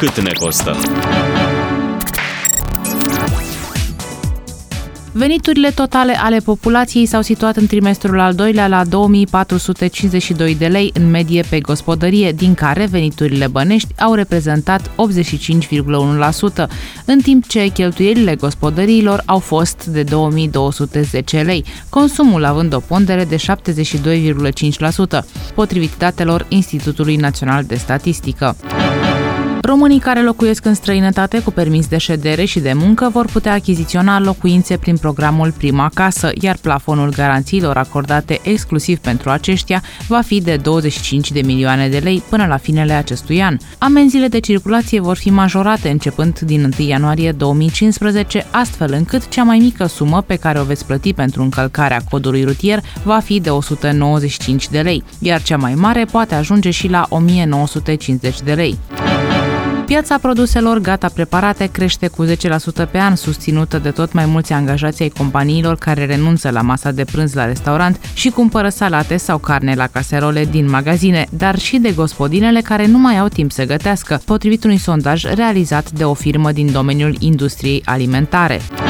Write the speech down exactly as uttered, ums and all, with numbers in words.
cât ne costă. Veniturile totale ale populației s-au situat în trimestrul al doilea la două mii patru sute cincizeci și doi de lei în medie pe gospodărie, din care veniturile bănești au reprezentat optzeci și cinci virgulă unu la sută, în timp ce cheltuielile gospodăriilor au fost de două mii două sute zece lei, consumul având o pondere de șaptezeci și doi virgulă cinci la sută, potrivit datelor Institutului Național de Statistică. Românii care locuiesc în străinătate cu permis de ședere și de muncă vor putea achiziționa locuințe prin programul Prima Casă, iar plafonul garanțiilor acordate exclusiv pentru aceștia va fi de douăzeci și cinci de milioane de lei până la finele acestui an. Amenziile de circulație vor fi majorate începând din întâi ianuarie două mii cincisprezece, astfel încât cea mai mică sumă pe care o veți plăti pentru încălcarea codului rutier va fi de o sută nouăzeci și cinci de lei, iar cea mai mare poate ajunge și la o mie nouă sute cincizeci de lei. Piața produselor gata preparate crește cu zece la sută pe an, susținută de tot mai mulți angajați ai companiilor care renunță la masa de prânz la restaurant și cumpără salate sau carne la caserole din magazine, dar și de gospodinele care nu mai au timp să gătească, potrivit unui sondaj realizat de o firmă din domeniul industriei alimentare.